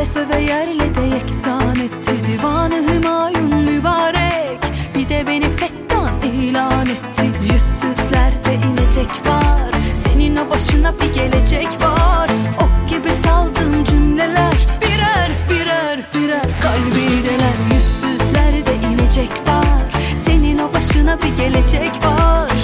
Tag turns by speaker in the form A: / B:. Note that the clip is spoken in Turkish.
A: söve yerle de yeksan etti. Divanı Hümayun mübarek, bir de beni fettan ilan etti. Yüzsüzlerde inecek var, senin o başına bir gelecek var. Ok gibi saldığım cümleler birer birer birer kalbi deler. Yüzsüzlerde inecek var, senin o başına bir gelecek var.